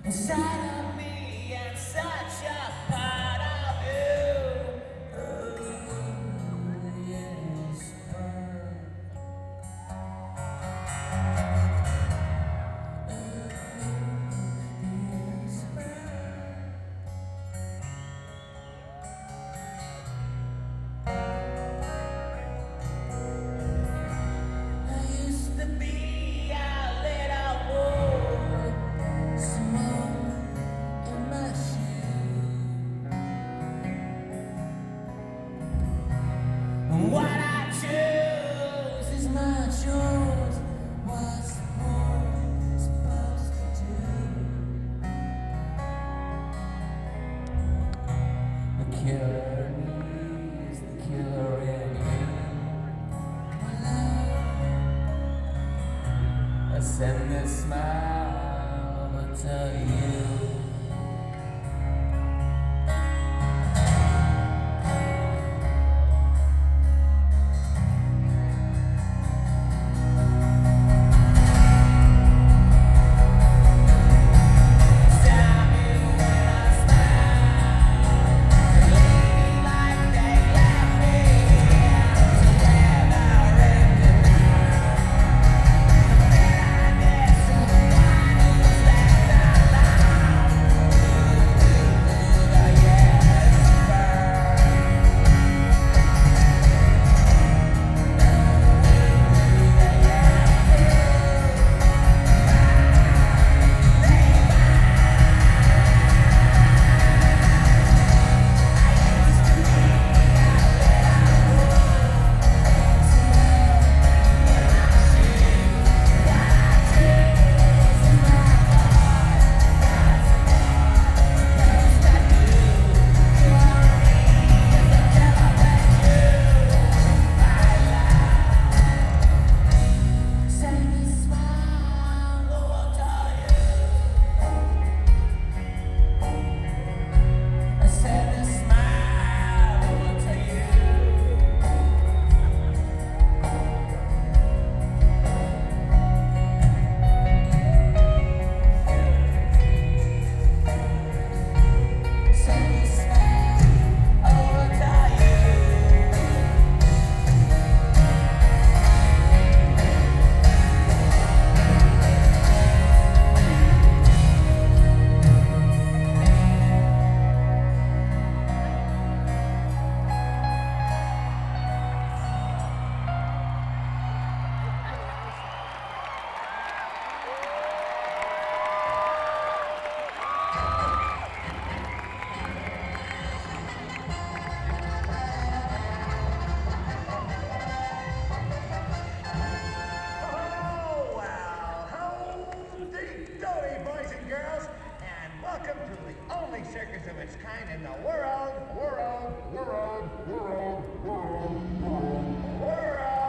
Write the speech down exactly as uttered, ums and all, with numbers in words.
inside of me and such a part of you. Oh, yes, I used to be a little boy, small in my shoe. What I choose is my choice. What's the boy supposed to do? The killer in me is the killer in you. My love, I send this smile, I'ma tell you.